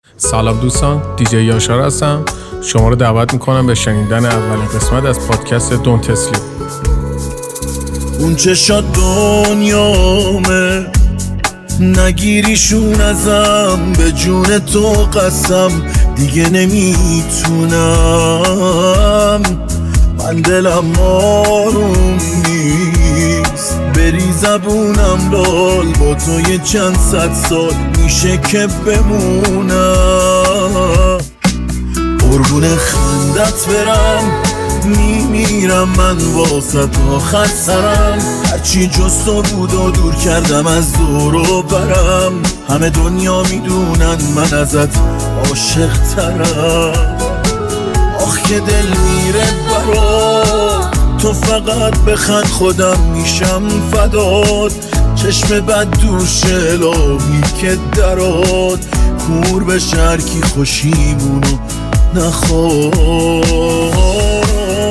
سلام دوستان، دیجی یاشار هستم. شما رو دعوت میکنم به شنیدن اولین قسمت از پادکست دونت اسلیپ. اون چشات دنیامه، نگیریشون ازم، به جون تو قسم دیگه نمیتونم. من دلم آروم نیست، بری زبونم لال، با تو یه چند صد سال میشه که بمونم. قربون خندت برم، میمیرم من واسه آخر سرم. هرچی جز تو بود و دور کردم از دور و برم. همه دنیا میدونن من ازت عاشق ترم. آخ که دل میره برات، تو فقط بخند خودم میشم فدات. چشم بد دوش الهی که درات، کور به شرکی خوشیمونو نخواه.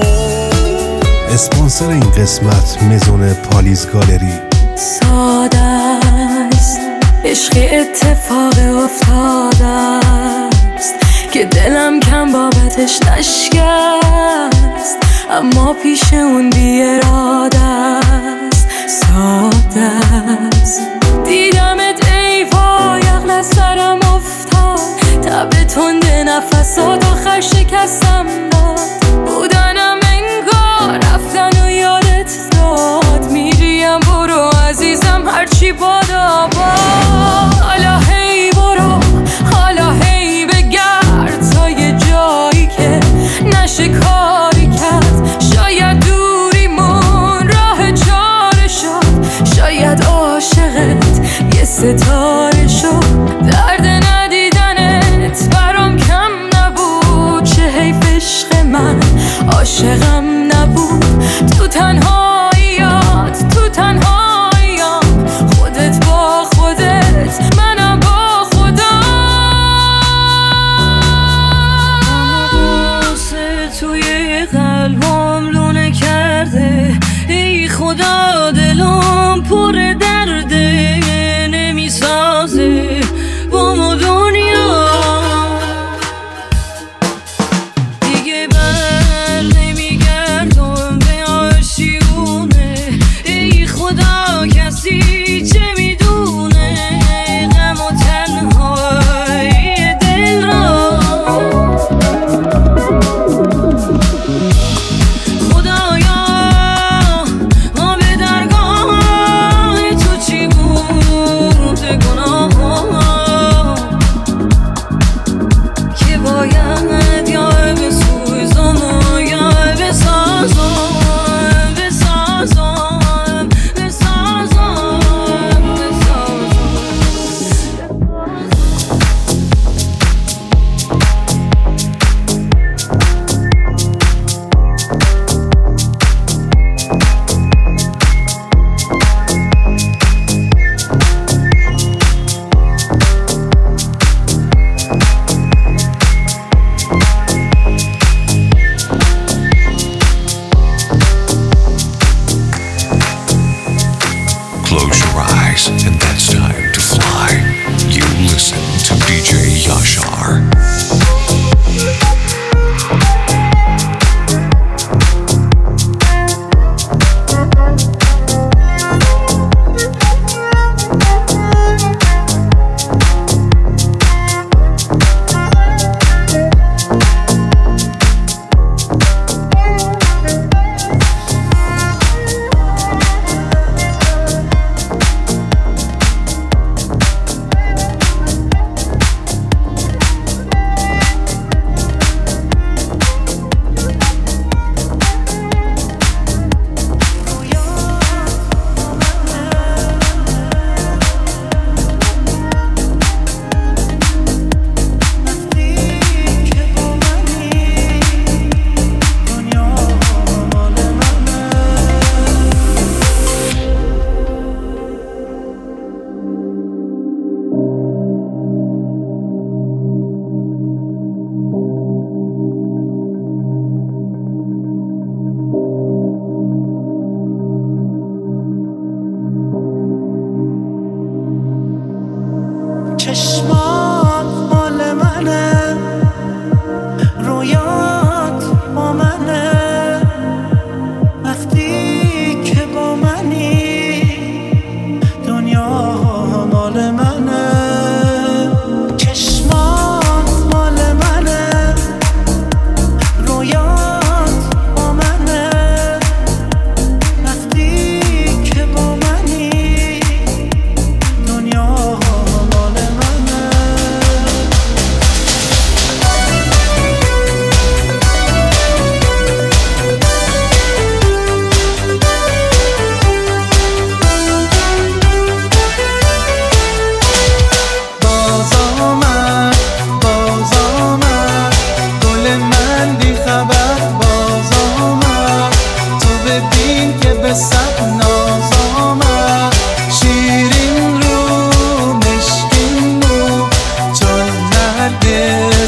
اسپانسر این قسمت مزون پالیز گالری. ساده است عشق اتفاق افتاده است که دلم کم بابتش نشکست، اما پیش اون بی اراده است. ساده است دیدمت ای وای، عقل سرم افتاد، تب تند نفسات آخر شکستم داد. بودنم انگار رفتن و یادت داد، میریم برو عزیزم هرچی بادا باد. حالا هی برو، حالا هی بگرد تا یه جایی که نشه کاری کرد. شاید دوریمون راه چاره شد، شاید عاشقت یه ستاره شد.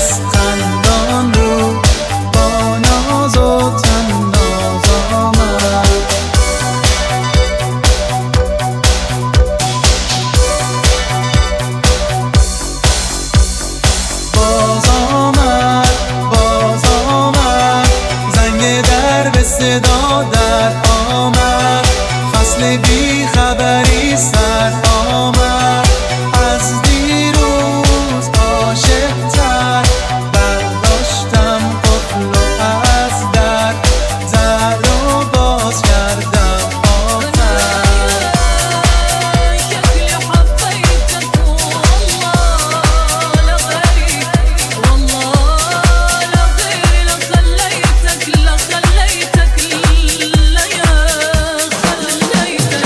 اسکندان رو با ناز و تناز آمد. باز آمد زنگ در به صدا در آمد، فصل بی خبری سر آمد. از دیروز عاشق‌تر برداشتم قفل و از در زد و باز کردم آخر. شكلي حبيتك والله لا غيري، والله لا غيري، لا خليتك لا خليتك لا يا خليتك.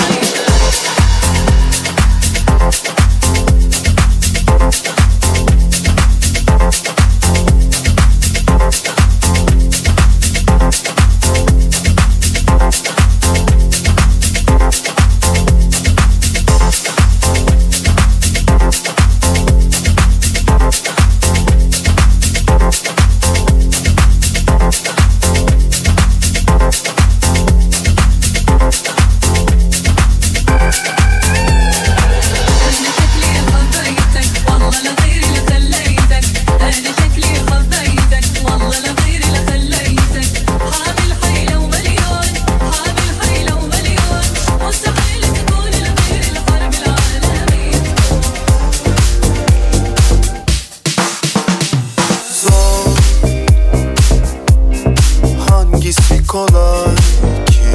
Hangisi kolay ki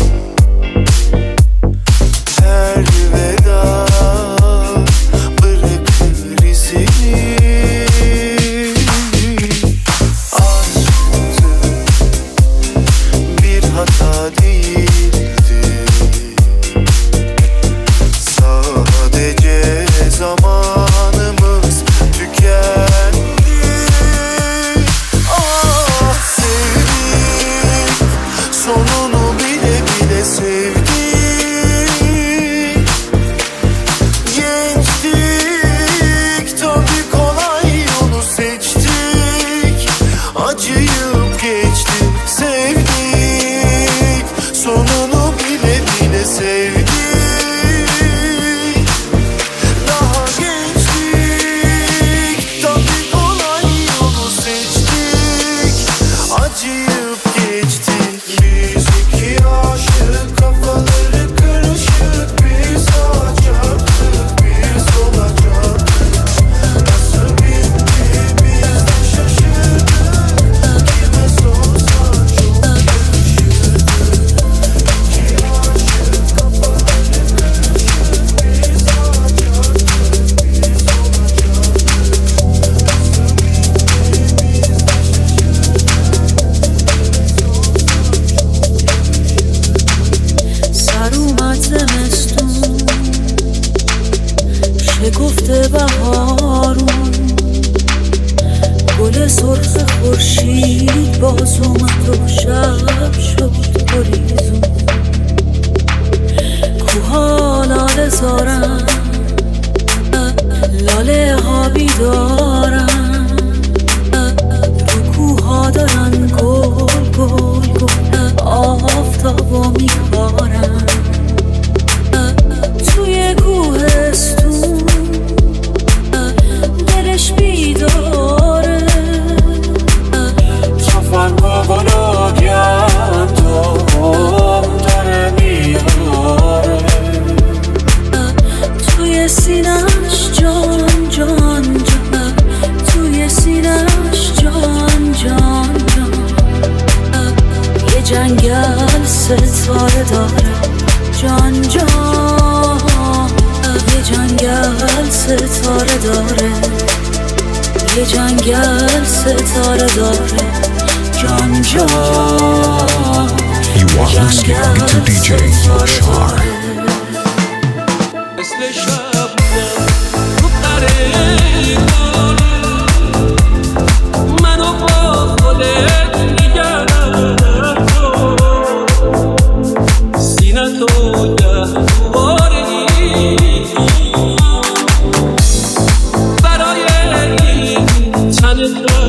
elveda bırakır izini? Aşktı bir hata değildi, sadece zamanımız tükendi. Ah sevdim, sonunu bile bile sevdim. Gençtik, tabii kolay yolu seçtik. Acıyıp geçtik, sevdik. Sonunu bile bile sevdik. Daha gençtik, tabii kolay yolu seçtik. Acıyıp geçtik. Biz iki aşık, kafaları karışık. Bir sağa çarptık, bir sola çarptık. Nasıl bitti biz de şaşırdık. Kime sorsan çok yakışırdık. İki aşık, kafaları karışık. Bir sağa çarptık, bir sola سر اومد زمستون، شکفته بهارون، گل سرخ خورشید باز اومد و شب شد گریزون. کوها لاله زارن، لاله ها بیدارن، رو کوها دارن گل گل گل آفتابو میکارن. توی کوهستون دلش بیداره، فرما بالا گندم داره میاره. توی سینه‌اش جان جان جان، توی سینه‌اش جان جان جان. یه جنگل ستاره داره جان جان، یه جنگل ستاره داره، یه جنگل ستاره داره جان جان. You are listening to DJ Yashar. مثل شب رو قرار منو با خودت میگردم، سینه تو گهواری برای این تن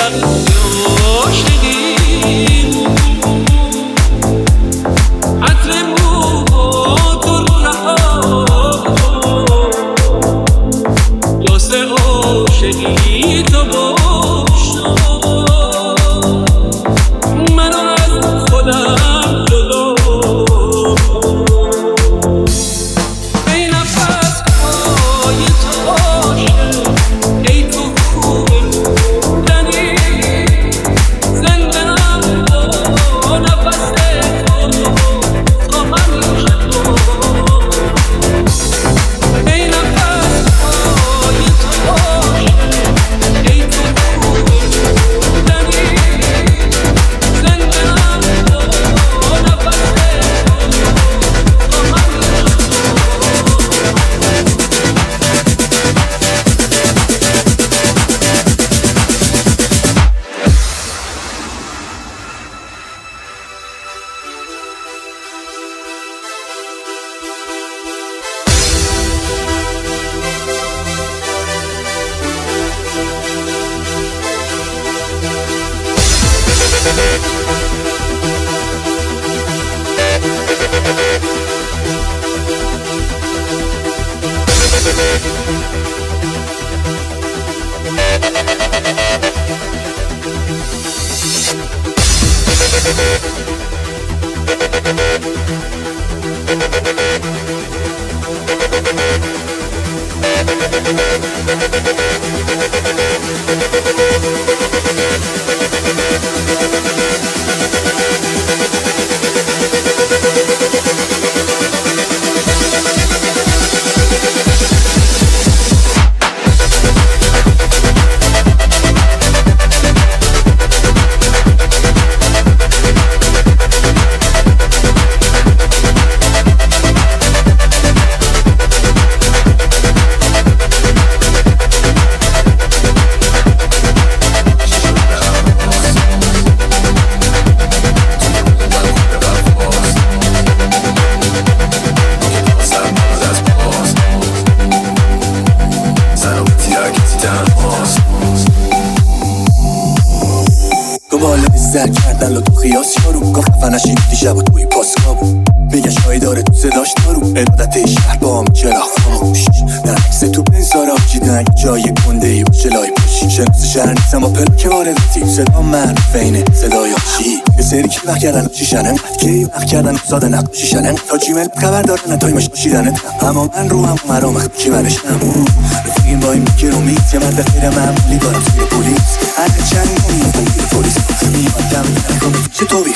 سر کردن لطو خیاس یارو گفت خفنشی دیشب و توی پاسکابو میگه شایی داره تو صداش دارو ارادت شهر با هم چرا خاموش در عکس تو بنزارا جیدن جای گنده ای باشه لای پاشی شناس شهر نیستم با پلک واردتی صدا من فینه صدای چی یه سری که وقت کردن چیشنن که وقت کردن ساده نقشیشنن تا جیمل خبر دارن تایمش باشیدنه اما من رو هم مرام کی برشم رفیقیم با این که رو میت یه مرد خیر معمولی دارم توی پلیس هر چند میگم پلیس میبادم نکنم چطوری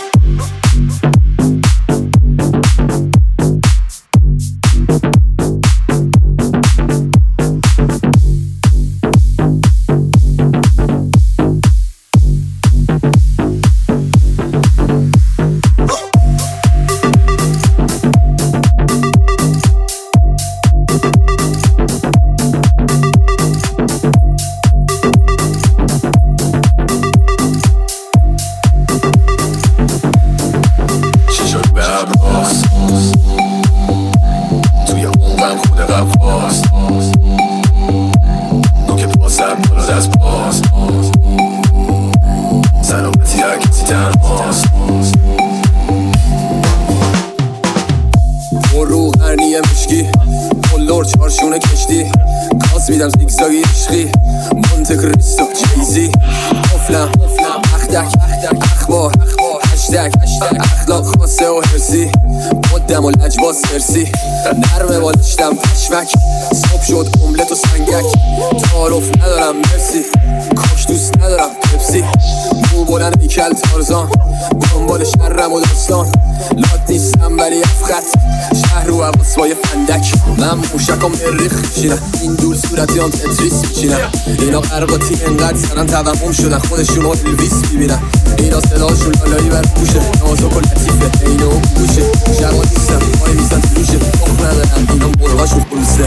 میدم زیگزاگی عشقی مونت کریستو چیزی قفلم اخدک اخبار هشتگ اخلاق خاصه و حرسی مدم و لجباز سرسی نرمه بالشتم پشمک صبح شد املت و سنگک تعارف ندارم مرسی کاش دوست ندارم پپسی مو بلند ایکل تارزان دنبال شرم و داستان لات نیستم ولی افخط شهر رو حواسبای فندک من موشکم مریخ میشینم این دور صورتی هم تتریس میشینم اینا قرقاتی انقدر سرن توهم شدن خودشون رو الویس میبینن اینا صداشون لالایی بر پوشه نازک و لطیفه اینو اون گوشه شبا نیستم پای میزن تلوشه اخ ندارن اینا مرغاشون پلوسه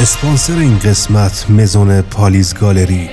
اسپانسر این قسمت مزون پالیز گالری.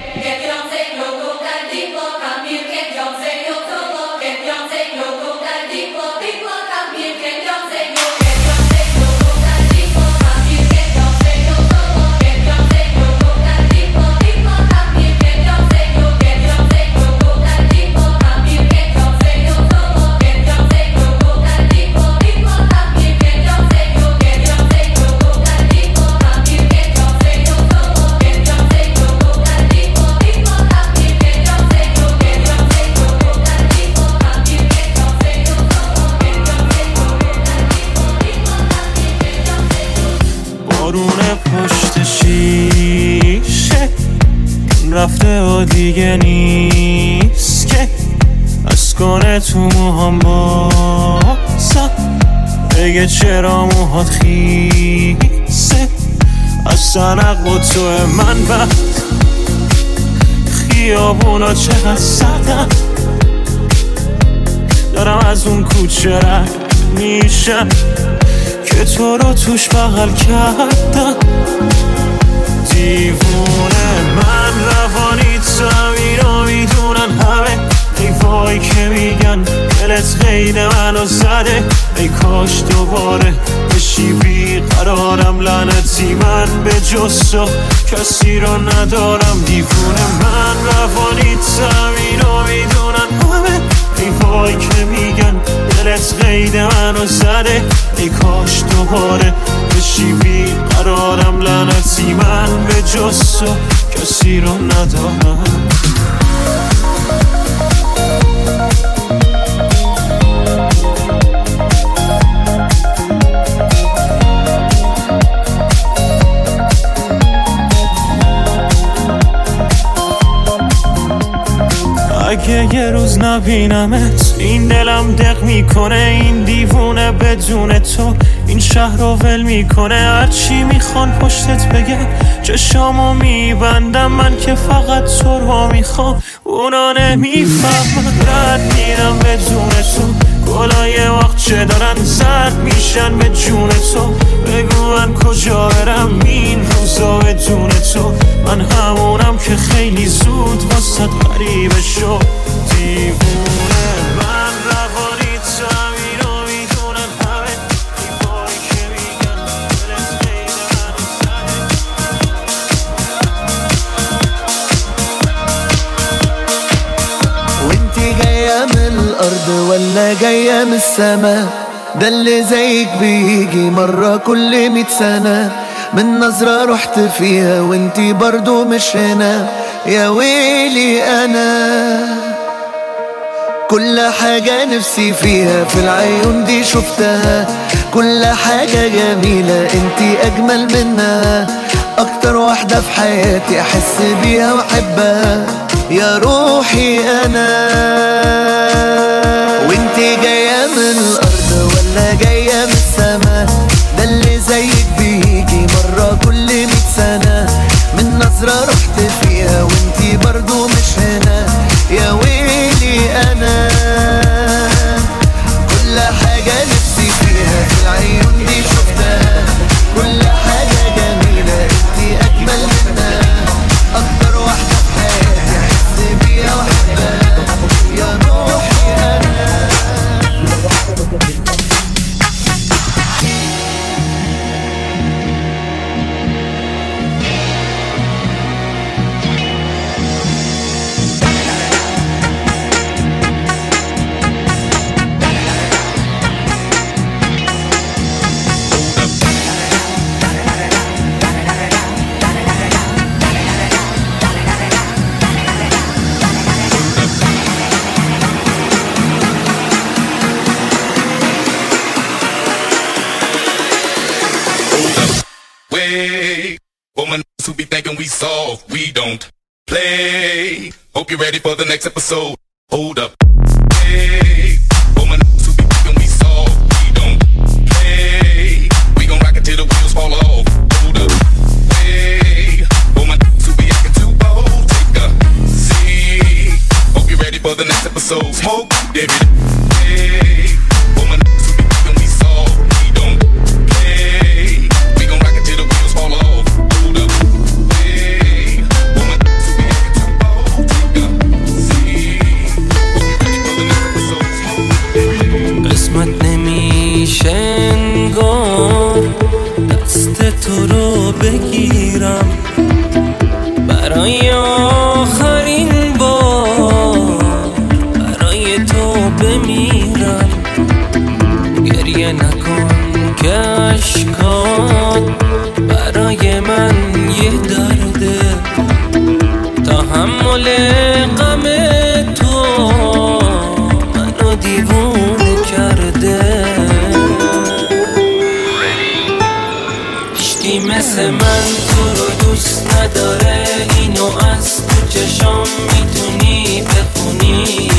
رفته و دیگه نیست که از کنه تو موهام باسم بگه چرا موهات خیسه از سنق و تو من بعد خیابونا چقدر سردم دارم از اون کوچه رد میشم که تو رو توش بغل کردم دیوونه من روانی اینو میدونن همه ای وای که میگن دلت قید منو زده ای کاش دوباره بشی بیقرارم لعنتی من به جز تو کسی رو ندارم دیوونه من روانی اینو میدونن همه ای وای که میگن دلت قید منو زده ای کاش دوباره بشی بیقرارم لعنتی من به جز تو کسی رو ندارم اگه یه روز نبینمت این دلم دق میکنه این دیوونه بدون تو این شهر رو ول میکنه هرچی میخوان پشتت بگه چشامو میبندم من که فقط تو رو میخوام اونا نمیفهمن رد میرم بدون تو گلای وقت چه دارن زرد میشن به جون تو بگو من کجا برم این روزا بدون تو من همونم که خیلی زود واسه غریبه شد دیوونه من روانی اینو میدونن همه این بایی که میگن دلت قید منو زده وانتي جاية من الأرض ولا جاية من السما ده اللي زيك بيجي مرة كل 100 سنة من نظرة رحت فيها وانتي برضو مش هنا يا ويلي أنا كل حاجة نفسي فيها في العيون دي شفتها كل حاجة جميلة انتي أجمل منها أكتر واحدة في حياتي أحس بيها وأحبها يا روحي أنا وانتي جاية من الأرض ولا جاية من السما ده اللي زيك بيجي مرة كل 100 سنة من نظرة رحت فيها وانتي برضو مش هنا يا ويلي أنا كل حاجة نفسي فيها في العيون دي شفتها كل حاجة جميلة انتي أجمل منها أكتر واحدة في حياتي أحس بيها وأحبها يا روحي أنا Woman who be thinking we soft, we don't play. Hope you're ready for the next episode. Hold up. Hey, woman who be thinking we soft, we don't play. We gon' rock it till the wheels fall off. Hold up. Hey, woman who be acting too bold, take a seat. Hope you're ready for the next episode. Smoke, David. Hey, woman who be thinking we soft, we don't play. We gon' rock it till the wheels fall off. چشمت نمیشه انگار دست تو رو بگیرم برای آخرین بار، برای تو بمیرم. گریه نکن که اشکات برای من یه درده، تحمل غم تو منو دیوونه کرده. هیچکی مثل من تو رو دوست نداره، اینو از تو چشام میتونی بخونی.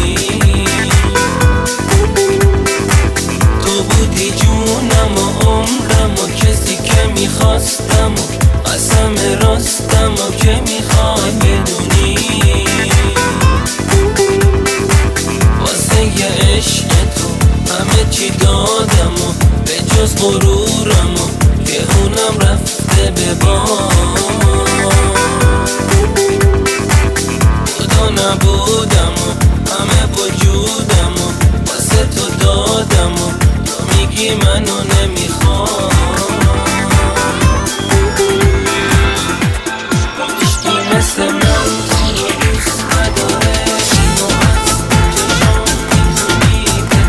تو بودی جونم و عمرم و کسی که میخواستم و قسم راستم و که میخوای بدونی. واسه یه عشق تو همه چی دادم و به جز غرورم و که اونم رفته به بام. خدا نبودم و همه وجودم و واسه تو دادم و تو میگی منو نمیخوام. هیچکی مثل من تو رو دوست نداره، اینو از چشام میتونی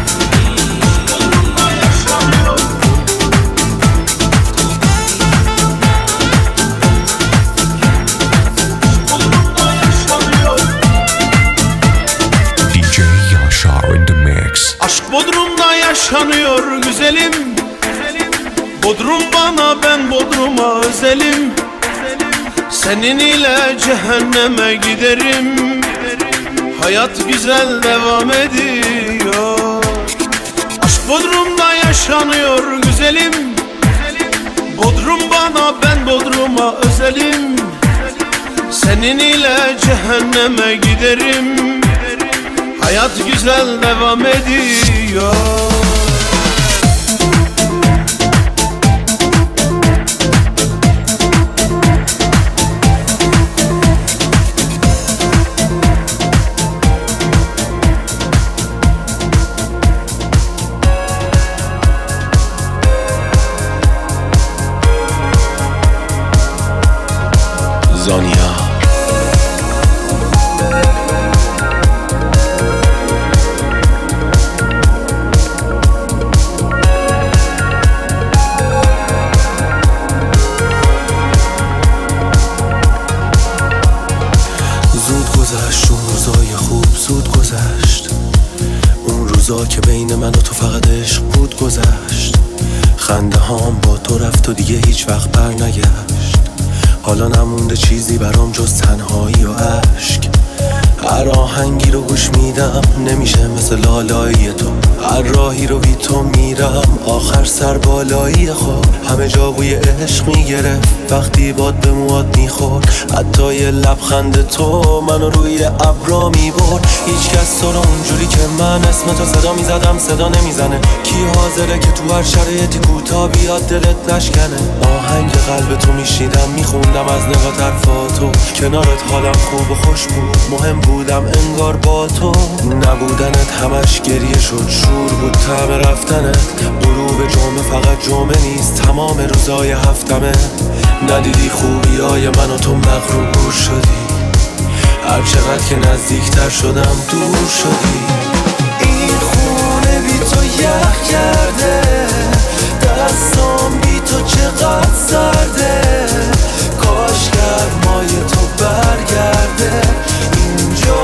DJ Yaşar in the mix. Aşk Bodrum'da yaşanıyor güzelim, Bodrum bana ben Bodrum'a özelim. Senin ile cehenneme giderim, hayat güzel devam ediyor. Aşk Bodrum'da yaşanıyor güzelim, Bodrum bana ben Bodrum'a özelim. Senin ile cehenneme giderim, hayat güzel devam ediyor. زانیا که بین من و تو فقط عشق بود گذشت. خنده هام با تو رفت و دیگه هیچ وقت بر نگشت. حالا نمونده چیزی برام جز تنهایی و عشق. هر آهنگی رو گوش میدم نمیشه مثل لالایی تو. هر راهی رو بی تو میرم آخر سر بالایی خود. همه جا بوی عشق میگرفت وقتی باد به موات میخورد. حتی یه لبخند تو منو روی ابرا میبرد. هیچ کس تو رو اونجوری که من اسم تو صدا میزدم صدا نمیزنه. کی حاضره که تو هر شرایطی کوتاه بیاد دلت نشکنه. آهنگ قلب تو میشیدم میخوندم از نگاه طرفاتو. کنارت حالم خوب و خوش بود، مهم بودم انگار با تو. نبودنت همش گریه شد، شور بود طعم رفتنت. غروب جمعه فقط جمعه نیست، تمام روزای هفتمه. ندیدی خوبیای من و تو مغرور شدی. هر چقدر که نزدیکتر شدم دور شدی. این خونه بی تو یخ کرده، دستام بی تو چقدر سرده. کاش گرمای تو برگرده اینجا.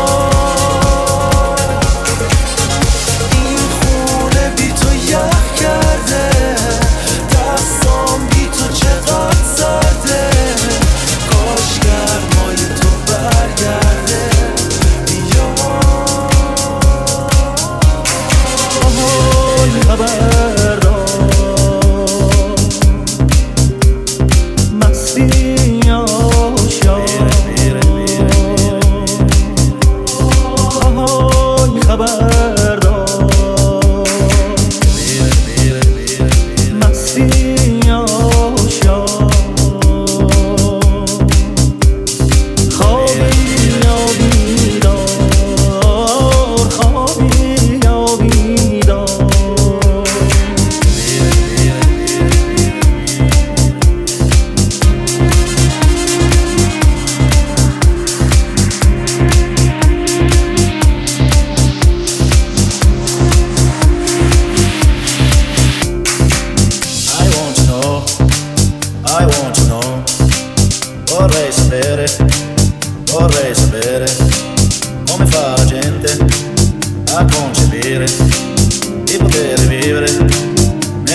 این خونه بی تو یخ کرده، دستام بی تو چقدر سرده. کاش گرمای تو برگرده بیا.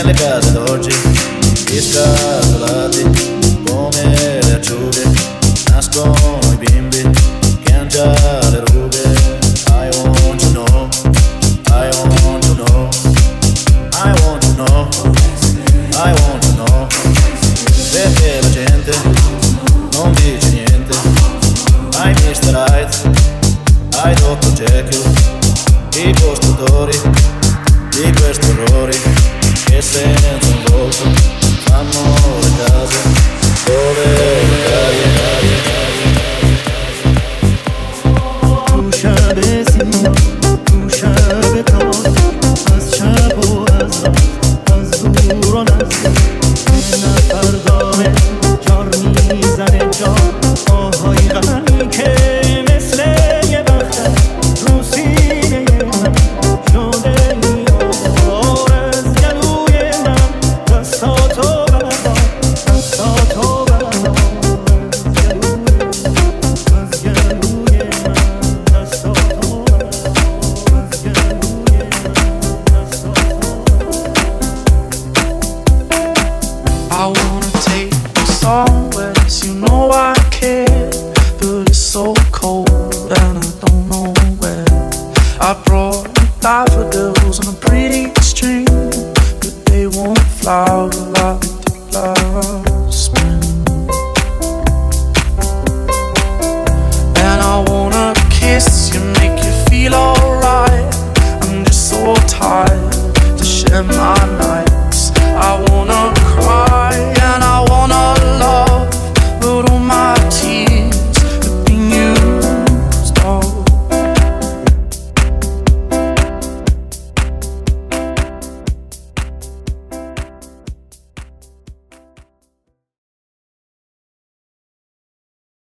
nelle case d'oggi, gli scatolati come le acciughe, nascono i bimbi che han già le rughe. I want to know, I want to know, I want to know, I want to know, perché la gente non dice niente. Hai Mr. Hyde, hai Dr. Jekyll, i costruttori di questi orrori che senza un volto fanno le case dove le carie. تو شب سیما تو شب تار از شب و از راه از دور و نزدیک نفر داره جار میزنه جار آهای غمی که مثل یه بختر رو سینه من شده میار از گلوی من دستاتو بردار دستاتو بردار از گلوی من دستاتو بردار از گلوی من I wanna take you somewhere, you know I care, but it's so cold and I don't know where. I brought you daffodils on a pretty string, but they won't flower like they fly.